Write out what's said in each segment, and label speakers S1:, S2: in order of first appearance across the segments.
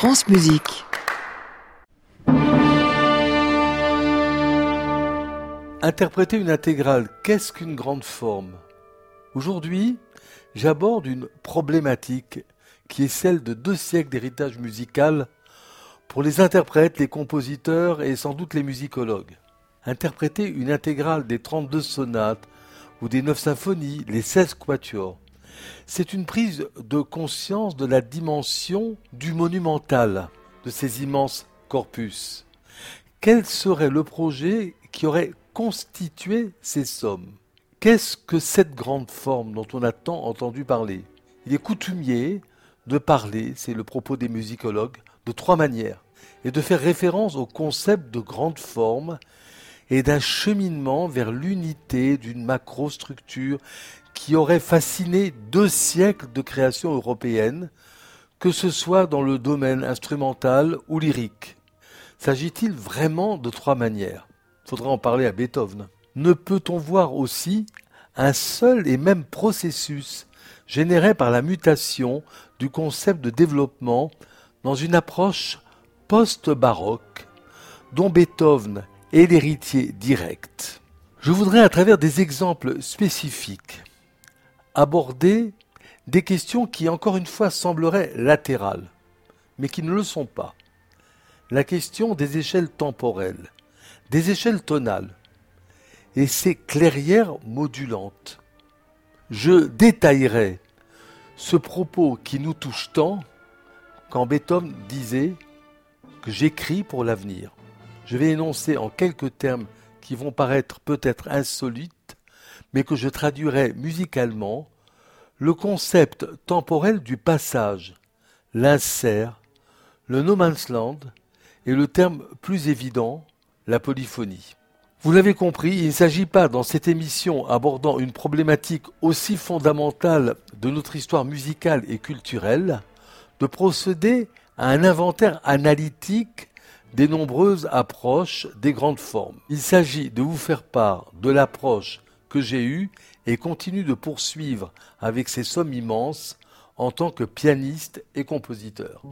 S1: France Musique.
S2: Interpréter une intégrale, qu'est-ce qu'une grande forme? Aujourd'hui, j'aborde une problématique qui est celle de 2 siècles d'héritage musical pour les interprètes, les compositeurs et sans doute les musicologues. Interpréter une intégrale des 32 sonates ou des 9 symphonies, les 16 quatuors, c'est une prise de conscience de la dimension du monumental de ces immenses corpus. Quel serait le projet qui aurait constitué ces sommes? Qu'est-ce que cette grande forme dont on a tant entendu parler? Il est coutumier de parler, c'est le propos des musicologues, de 3 manières, et de faire référence au concept de grande forme et d'un cheminement vers l'unité d'une macrostructure qui aurait fasciné 2 siècles de création européenne, que ce soit dans le domaine instrumental ou lyrique. S'agit-il vraiment de 3 manières? Faudra en parler à Beethoven. Ne peut-on voir aussi un seul et même processus généré par la mutation du concept de développement dans une approche post-baroque dont Beethoven est l'héritier direct? Je voudrais, à travers des exemples spécifiques, aborder des questions qui, encore une fois, sembleraient latérales, mais qui ne le sont pas. La question des échelles temporelles, des échelles tonales, et ces clairières modulantes. Je détaillerai ce propos qui nous touche tant quand Beethoven disait que j'écris pour l'avenir. Je vais énoncer en quelques termes qui vont paraître peut-être insolites, mais que je traduirai musicalement, le concept temporel du passage, l'insert, le no man's land et le terme plus évident, la polyphonie. Vous l'avez compris, il ne s'agit pas dans cette émission abordant une problématique aussi fondamentale de notre histoire musicale et culturelle de procéder à un inventaire analytique des nombreuses approches des grandes formes. Il s'agit de vous faire part de l'approche que j'ai eue et continue de poursuivre avec ces sommes immenses en tant que pianiste et compositeur.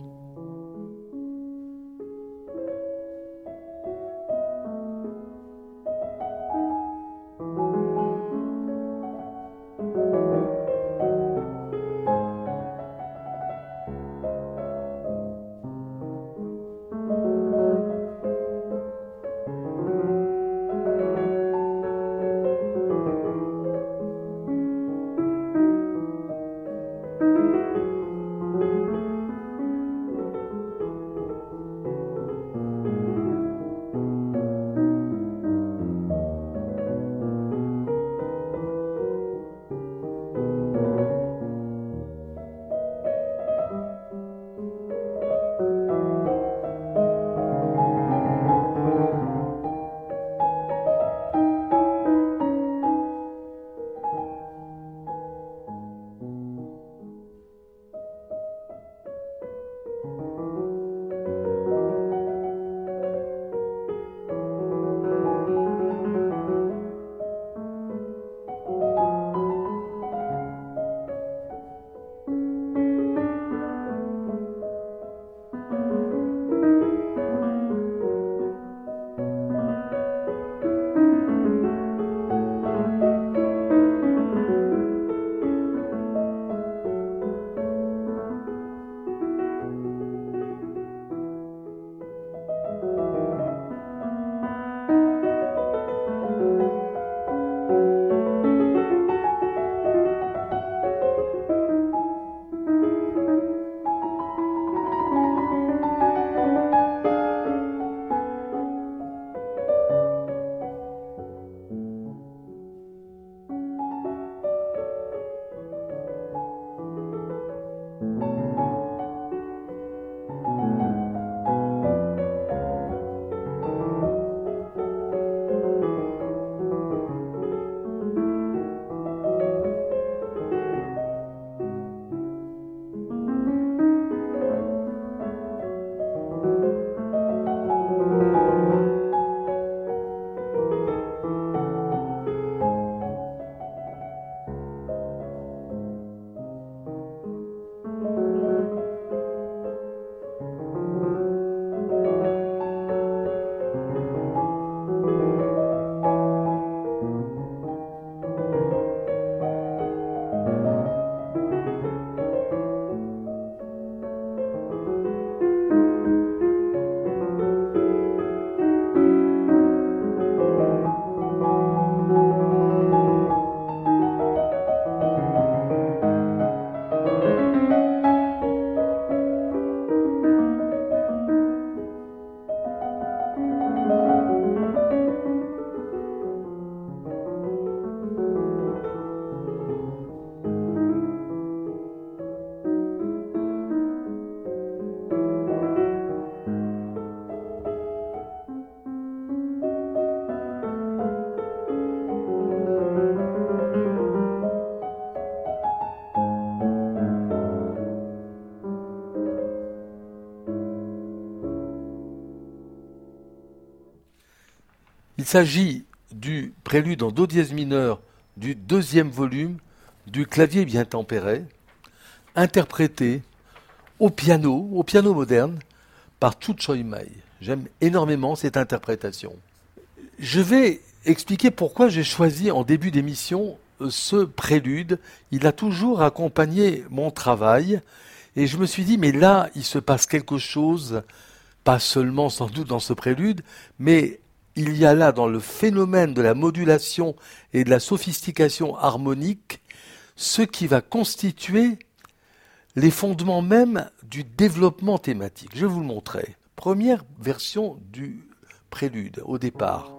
S2: Il s'agit du prélude en do dièse mineur du deuxième volume du Clavier bien tempéré, interprété au piano moderne, par Chu Choi-mai. J'aime énormément cette interprétation. Je vais expliquer pourquoi j'ai choisi en début d'émission ce prélude. Il a toujours accompagné mon travail et je me suis dit, mais là, il se passe quelque chose, pas seulement sans doute dans ce prélude, mais il y a là dans le phénomène de la modulation et de la sophistication harmonique ce qui va constituer les fondements même du développement thématique. Je vais vous le montrer. Première version du prélude au départ.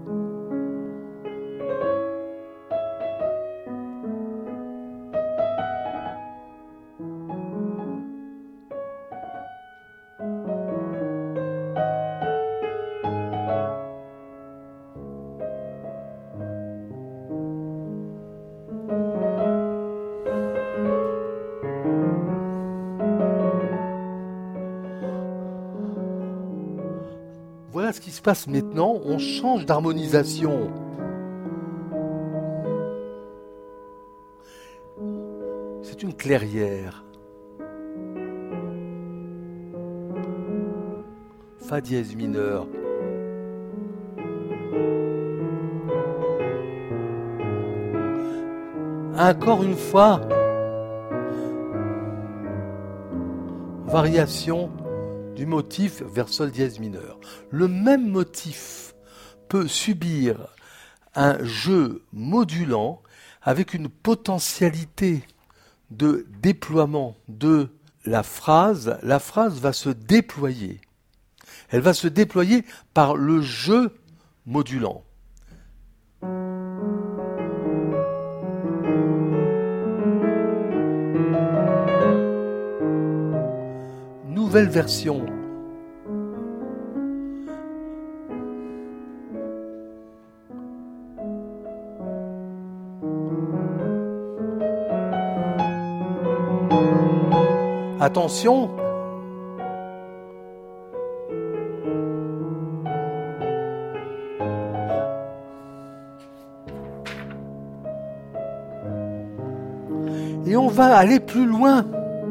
S2: Voilà ce qui se passe maintenant, on change d'harmonisation. C'est une clairière. Fa dièse mineur. Encore une fois, variation du motif vers sol dièse mineur. Le même motif peut subir un jeu modulant avec une potentialité de déploiement de la phrase. La phrase va se déployer. Elle va se déployer par le jeu modulant. Nouvelle version. Attention. Et on va aller plus loin.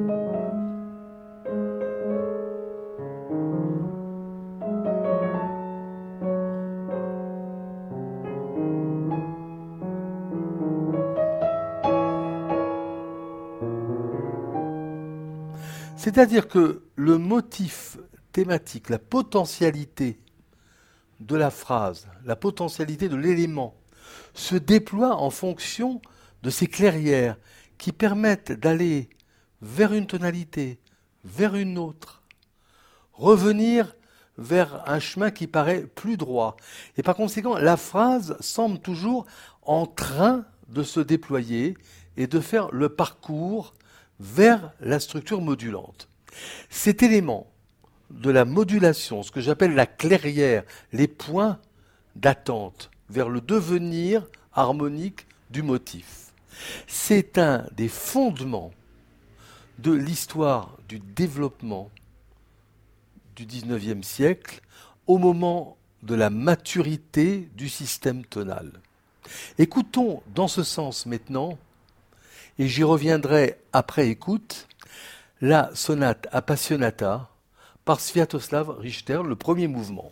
S2: C'est-à-dire que le motif thématique, la potentialité de la phrase, la potentialité de l'élément, se déploie en fonction de ces clairières qui permettent d'aller vers une tonalité, vers une autre, revenir vers un chemin qui paraît plus droit. Et par conséquent, la phrase semble toujours en train de se déployer et de faire le parcours vers la structure modulante. Cet élément de la modulation, ce que j'appelle la clairière, les points d'attente vers le devenir harmonique du motif, c'est un des fondements de l'histoire du développement du XIXe siècle au moment de la maturité du système tonal. Écoutons dans ce sens maintenant, et j'y reviendrai après écoute, la sonate Appassionata par Sviatoslav Richter, le premier mouvement.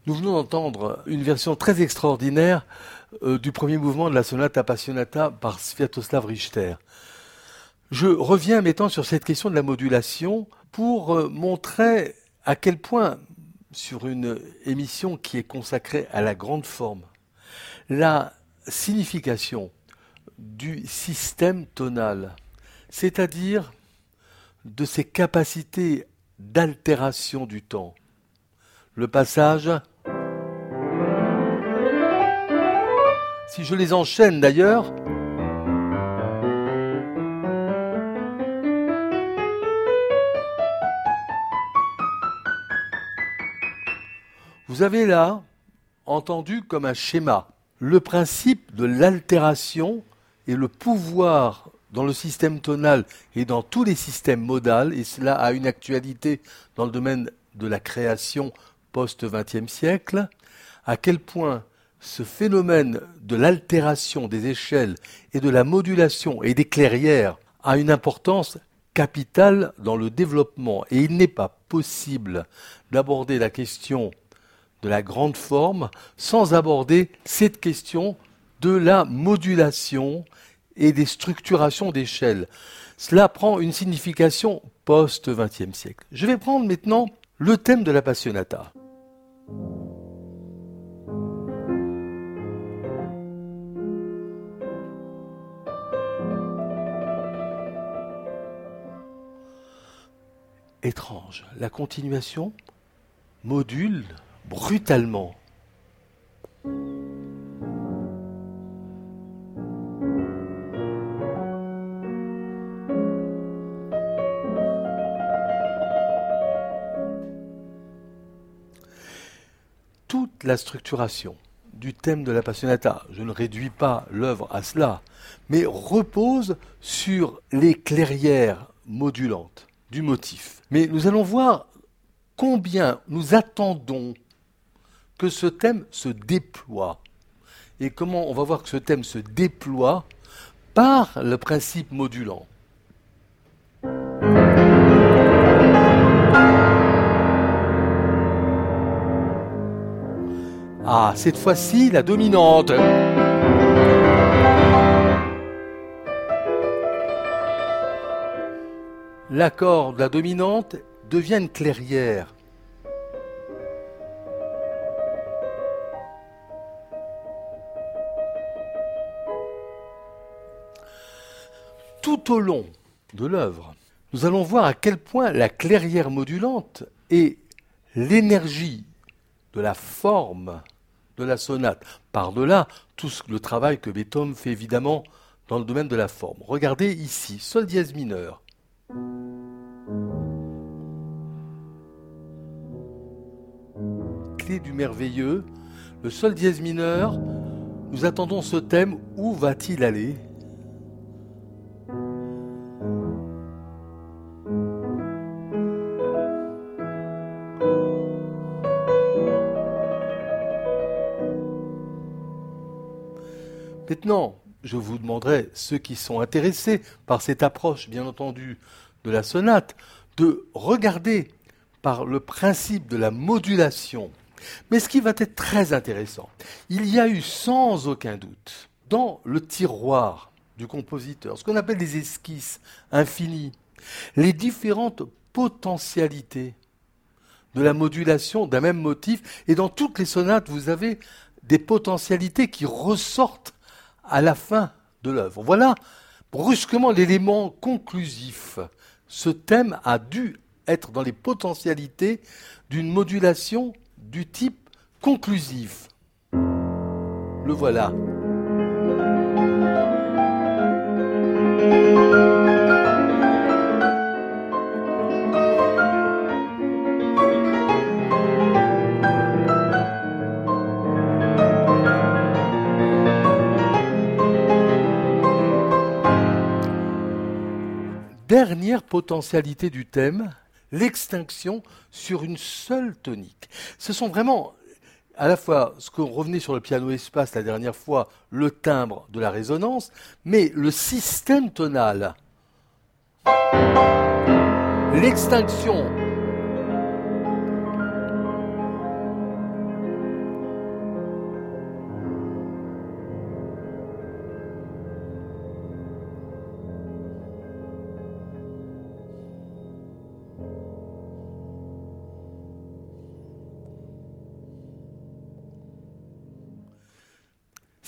S2: Nous venons d'entendre une version très extraordinaire du premier mouvement de la sonate Appassionata par Sviatoslav Richter. Je reviens maintenant sur cette question de la modulation pour montrer à quel point, sur une émission qui est consacrée à la grande forme, la signification du système tonal, c'est-à-dire de ses capacités d'altération du temps, le passage, si je les enchaîne d'ailleurs, vous avez là entendu comme un schéma le principe de l'altération et le pouvoir dans le système tonal et dans tous les systèmes modals, et cela a une actualité dans le domaine de la création post-20e siècle, à quel point ce phénomène de l'altération des échelles et de la modulation et des clairières a une importance capitale dans le développement. Et il n'est pas possible d'aborder la question de la grande forme sans aborder cette question de la modulation et des structurations d'échelles. Cela prend une signification post-20e siècle. Je vais prendre maintenant le thème de l'Appassionata. Étrange, la continuation module brutalement. Toute la structuration du thème de l'Appassionata, je ne réduis pas l'œuvre à cela, mais repose sur les clairières modulantes du motif. Mais nous allons voir combien nous attendons que ce thème se déploie. Et comment on va voir que ce thème se déploie par le principe modulant. Ah, cette fois-ci, la dominante. L'accord de la dominante devient une clairière. Tout au long de l'œuvre, nous allons voir à quel point la clairière modulante est l'énergie de la forme de la sonate. Par-delà tout le travail que Beethoven fait évidemment dans le domaine de la forme. Regardez ici, sol dièse mineur. Clé du merveilleux, le sol dièse mineur, nous attendons ce thème, où va-t-il aller ? Maintenant, je vous demanderai, ceux qui sont intéressés par cette approche, bien entendu, de la sonate, de regarder par le principe de la modulation. Mais ce qui va être très intéressant, il y a eu sans aucun doute, dans le tiroir du compositeur, ce qu'on appelle des esquisses infinies, les différentes potentialités de la modulation d'un même motif. Et dans toutes les sonates, vous avez des potentialités qui ressortent à la fin de l'œuvre. Voilà brusquement l'élément conclusif. Ce thème a dû être dans les potentialités d'une modulation du type conclusif. Le voilà. Dernière potentialité du thème, l'extinction sur une seule tonique. Ce sont vraiment à la fois ce qu'on revenait sur le piano espace la dernière fois, le timbre de la résonance, mais le système tonal. L'extinction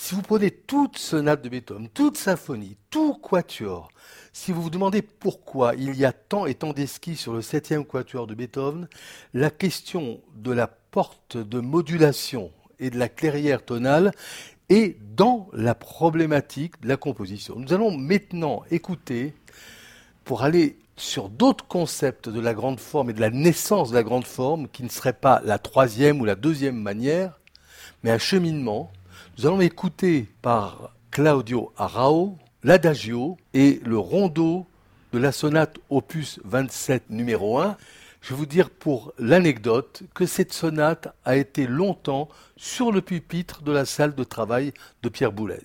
S2: Si vous prenez toute sonate de Beethoven, toute symphonie, tout quatuor, si vous vous demandez pourquoi il y a tant et tant d'esquisses sur le septième quatuor de Beethoven, la question de la porte de modulation et de la clairière tonale est dans la problématique de la composition. Nous allons maintenant écouter, pour aller sur d'autres concepts de la grande forme et de la naissance de la grande forme, qui ne serait pas la troisième ou la deuxième manière, mais un cheminement. Nous allons écouter par Claudio Arrau l'adagio et le rondo de la sonate opus 27 numéro 1. Je vais vous dire pour l'anecdote que cette sonate a été longtemps sur le pupitre de la salle de travail de Pierre Boulez.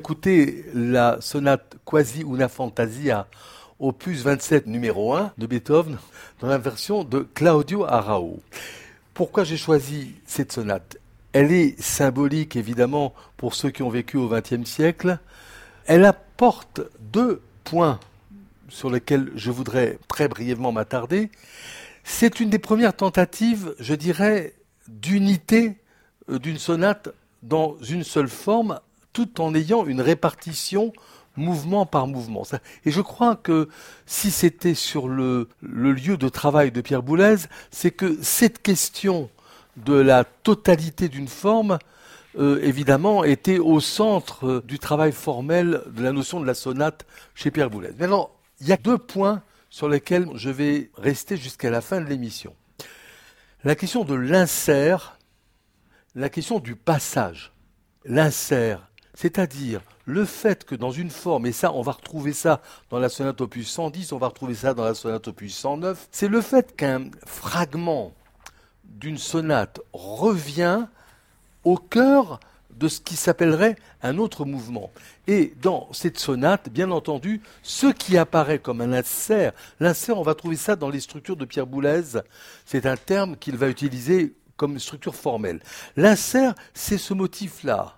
S2: écouter la sonate Quasi una fantasia, opus 27 numéro 1 de Beethoven, dans la version de Claudio Arrau. Pourquoi j'ai choisi cette sonate? Elle est symbolique, évidemment, pour ceux qui ont vécu au XXe siècle. Elle apporte deux points sur lesquels je voudrais très brièvement m'attarder. C'est une des premières tentatives, je dirais, d'unité d'une sonate dans une seule forme, tout en ayant une répartition mouvement par mouvement. Et je crois que si c'était sur le lieu de travail de Pierre Boulez, c'est que cette question de la totalité d'une forme, évidemment, était au centre du travail formel de la notion de la sonate chez Pierre Boulez. Maintenant, il y a deux points sur lesquels je vais rester jusqu'à la fin de l'émission. La question de l'insert, la question du passage. L'insert, c'est-à-dire le fait que dans une forme, et ça, on va retrouver ça dans la sonate opus 110, on va retrouver ça dans la sonate opus 109, c'est le fait qu'un fragment d'une sonate revient au cœur de ce qui s'appellerait un autre mouvement. Et dans cette sonate, bien entendu, ce qui apparaît comme un insert, l'insert, on va trouver ça dans les structures de Pierre Boulez, c'est un terme qu'il va utiliser comme structure formelle. L'insert, c'est ce motif-là,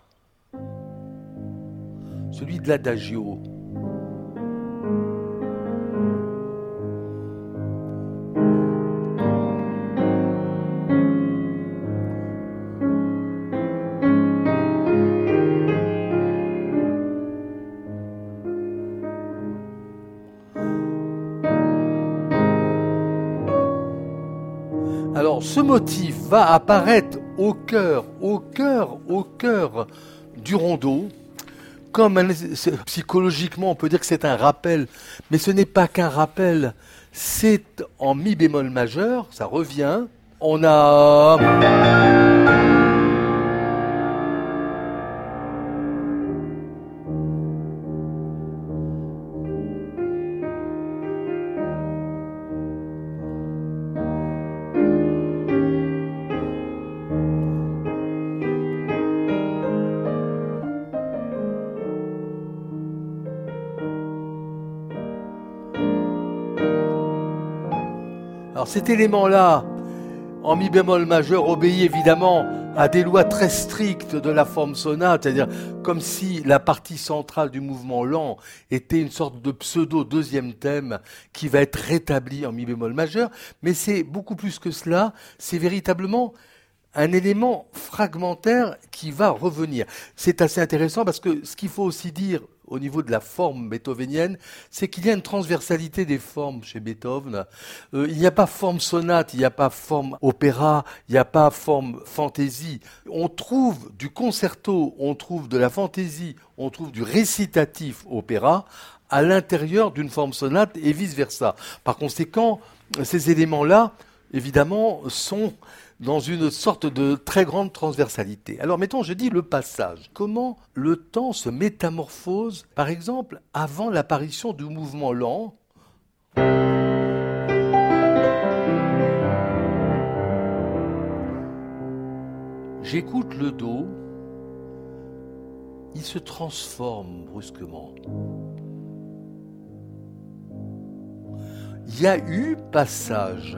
S2: celui de l'adagio. Alors, ce motif va apparaître au cœur du rondeau, comme psychologiquement on peut dire que c'est un rappel, mais ce n'est pas qu'un rappel, c'est en mi bémol majeur, ça revient, on a... Alors cet élément-là, en mi bémol majeur, obéit évidemment à des lois très strictes de la forme sonate, c'est-à-dire comme si la partie centrale du mouvement lent était une sorte de pseudo-deuxième thème qui va être rétabli en mi bémol majeur, mais c'est beaucoup plus que cela, c'est véritablement un élément fragmentaire qui va revenir. C'est assez intéressant parce que ce qu'il faut aussi dire au niveau de la forme beethovenienne, c'est qu'il y a une transversalité des formes chez Beethoven. Il n'y a pas forme sonate, il n'y a pas forme opéra, il n'y a pas forme fantaisie. On trouve du concerto, on trouve de la fantaisie, on trouve du récitatif opéra à l'intérieur d'une forme sonate et vice-versa. Par conséquent, ces éléments-là, évidemment, sont dans une sorte de très grande transversalité. Alors mettons, je dis le passage. Comment le temps se métamorphose, par exemple, avant l'apparition du mouvement lent. J'écoute le Do, il se transforme brusquement. Il y a eu passage.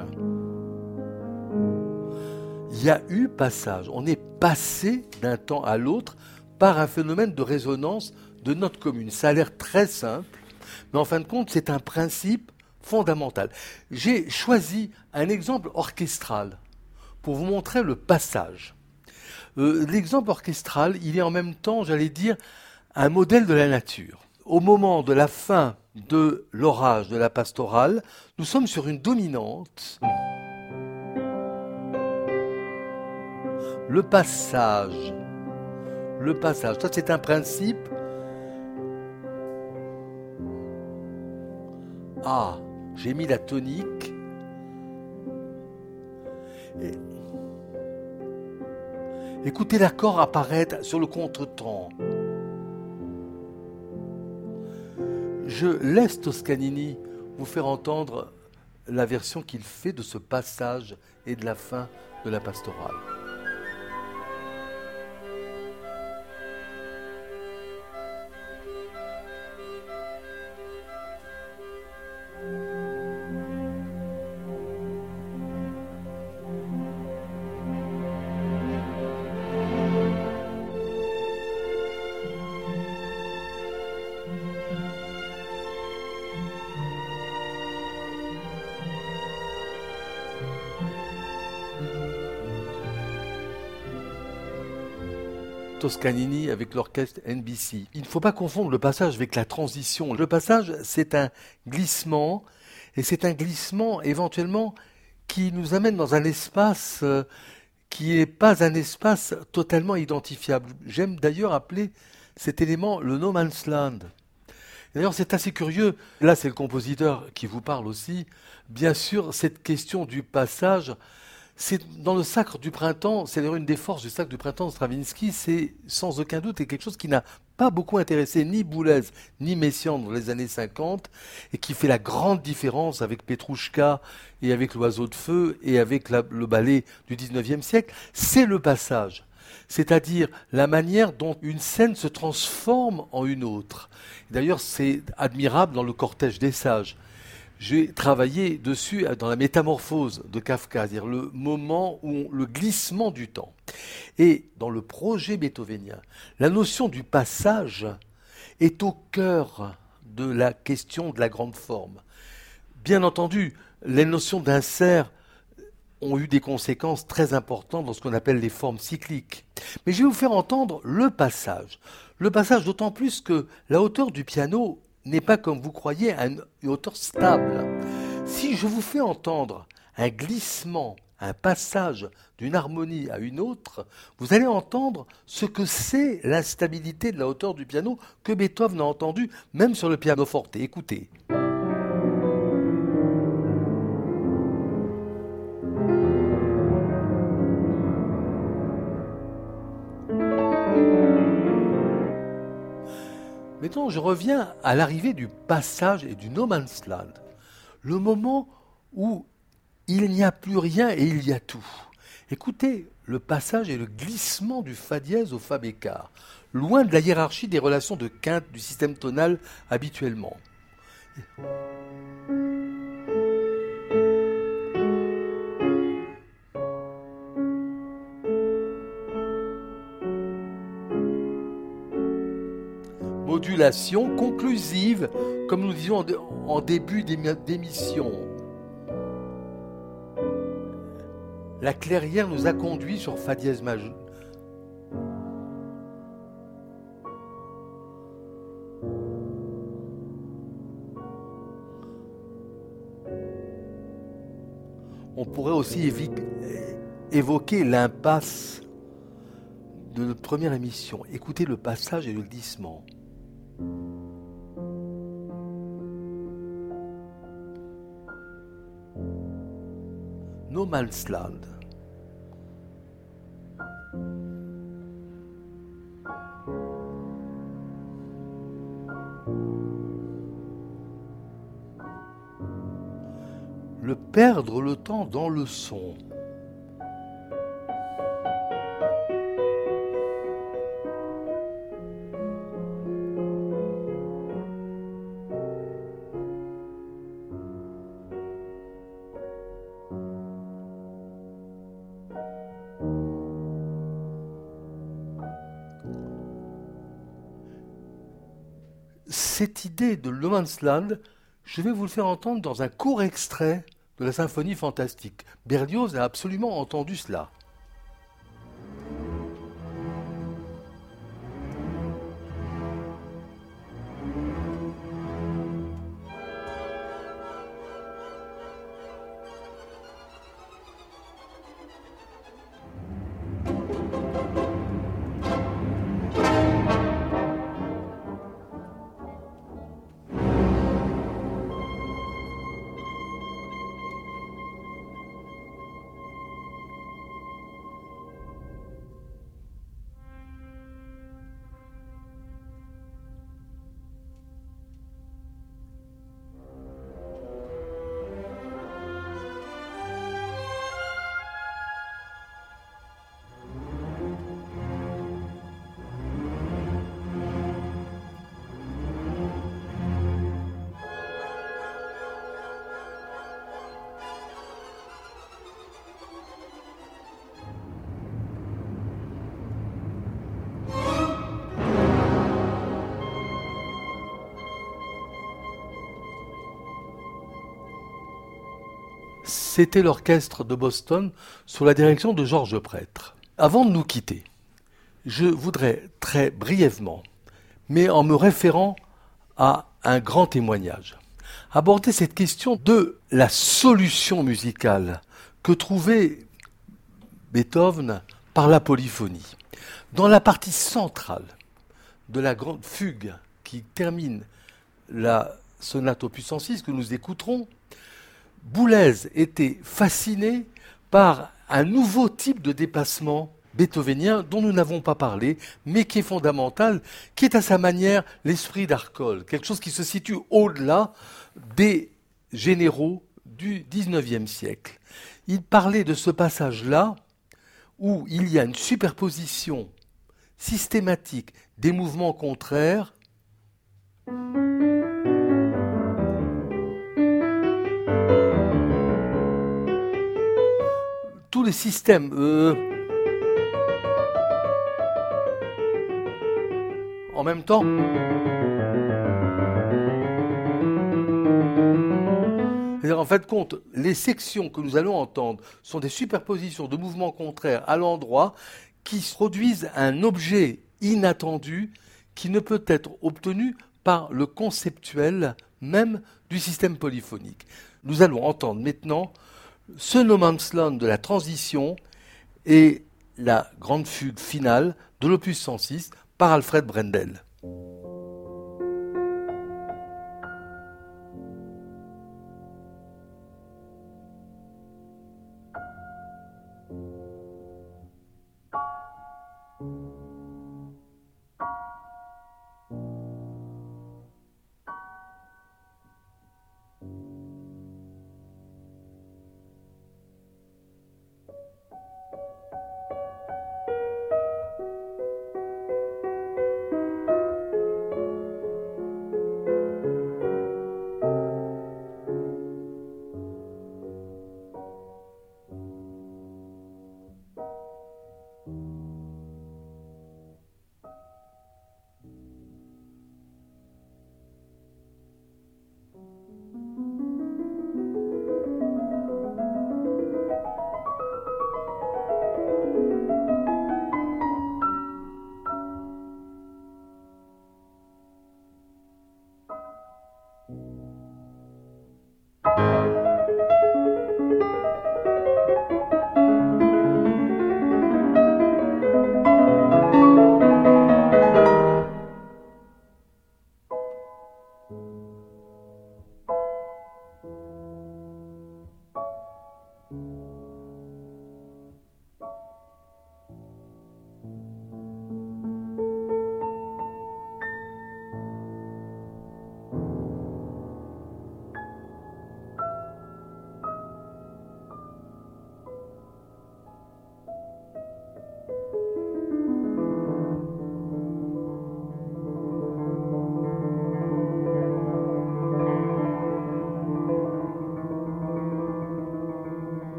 S2: Il y a eu passage. On est passé d'un temps à l'autre par un phénomène de résonance de notes communes. Ça a l'air très simple, mais en fin de compte, c'est un principe fondamental. J'ai choisi un exemple orchestral pour vous montrer le passage. L'exemple orchestral, il est en même temps, j'allais dire, un modèle de la nature. Au moment de la fin de l'orage de la pastorale, nous sommes sur une dominante. Le passage, ça c'est un principe. Ah, j'ai mis la tonique. Écoutez l'accord apparaître sur le contretemps. Je laisse Toscanini vous faire entendre la version qu'il fait de ce passage et de la fin de la pastorale. Toscanini avec l'orchestre NBC. Il ne faut pas confondre le passage avec la transition. Le passage, c'est un glissement, et c'est un glissement éventuellement qui nous amène dans un espace qui n'est pas un espace totalement identifiable. J'aime d'ailleurs appeler cet élément le no man's land. D'ailleurs, c'est assez curieux. Là, c'est le compositeur qui vous parle aussi. Bien sûr, cette question du passage, c'est dans le Sacre du printemps, c'est d'ailleurs une des forces du Sacre du printemps de Stravinsky, c'est sans aucun doute quelque chose qui n'a pas beaucoup intéressé ni Boulez ni Messiaen dans les années 50 et qui fait la grande différence avec Petrouchka et avec l'Oiseau de feu et avec le ballet du 19e siècle, c'est le passage. C'est-à-dire la manière dont une scène se transforme en une autre. D'ailleurs, c'est admirable dans le Cortège des sages. J'ai travaillé dessus dans la métamorphose de Kafka, c'est-à-dire le moment où le glissement du temps. Et dans le projet beethovénien, la notion du passage est au cœur de la question de la grande forme. Bien entendu, les notions d'insert ont eu des conséquences très importantes dans ce qu'on appelle les formes cycliques. Mais je vais vous faire entendre le passage. Le passage d'autant plus que la hauteur du piano n'est pas, comme vous croyez, une hauteur stable. Si je vous fais entendre un glissement, un passage d'une harmonie à une autre, vous allez entendre ce que c'est l'instabilité de la hauteur du piano que Beethoven a entendu même sur le pianoforte. Écoutez. Maintenant, je reviens à l'arrivée du passage et du no man's land. Le moment où il n'y a plus rien et il y a tout. Écoutez, le passage et le glissement du fa dièse au fa bécard, loin de la hiérarchie des relations de quinte du système tonal habituellement. Modulation conclusive, comme nous disions en début d'émission. La clairière nous a conduits sur fa dièse majeur. On pourrait aussi évoquer l'impasse de notre première émission. Écoutez le passage et le glissement. No man's land. Le perdre le temps dans le son. Cette idée de No Man's Land, je vais vous le faire entendre dans un court extrait de la symphonie fantastique. Berlioz a absolument entendu cela. C'était l'orchestre de Boston sous la direction de Georges Prêtre. Avant de nous quitter, Je voudrais très brièvement, mais en me référant à un grand témoignage, aborder cette question de la solution musicale que trouvait Beethoven par la polyphonie. Dans la partie centrale de la grande fugue qui termine la sonate opus 106 que nous écouterons, Boulez était fasciné par un nouveau type de déplacement beethovénien dont nous n'avons pas parlé, mais qui est fondamental, qui est à sa manière l'esprit d'Arcole, quelque chose qui se situe au-delà des généraux du XIXe siècle. Il parlait de ce passage-là où il y a une superposition systématique des mouvements contraires tous les systèmes en même temps. En fait, compte, les sections que nous allons entendre sont des superpositions de mouvements contraires à l'endroit qui produisent un objet inattendu qui ne peut être obtenu par le conceptuel même du système polyphonique. Nous allons entendre maintenant ce no man's land de la transition et la grande fugue finale de l'opus 106 par Alfred Brendel.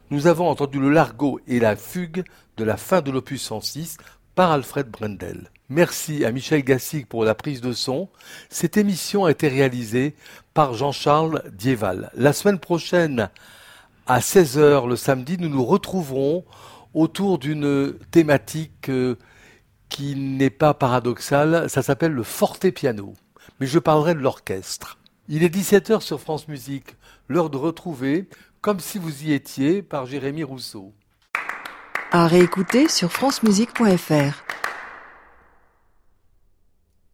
S2: Nous avons entendu le largo et la fugue de la fin de l'opus 106 par Alfred Brendel. Merci à Michel Gassic pour la prise de son. Cette émission a été réalisée par Jean-Charles Dieval. La semaine prochaine, à 16 h le samedi, nous nous retrouverons autour d'une thématique qui n'est pas paradoxale. Ça s'appelle le fortepiano. Mais je parlerai de l'orchestre. Il est 17 h sur France Musique. L'heure de retrouver Comme si vous y étiez par Jérémy Rousseau.
S1: À réécouter sur francemusique.fr.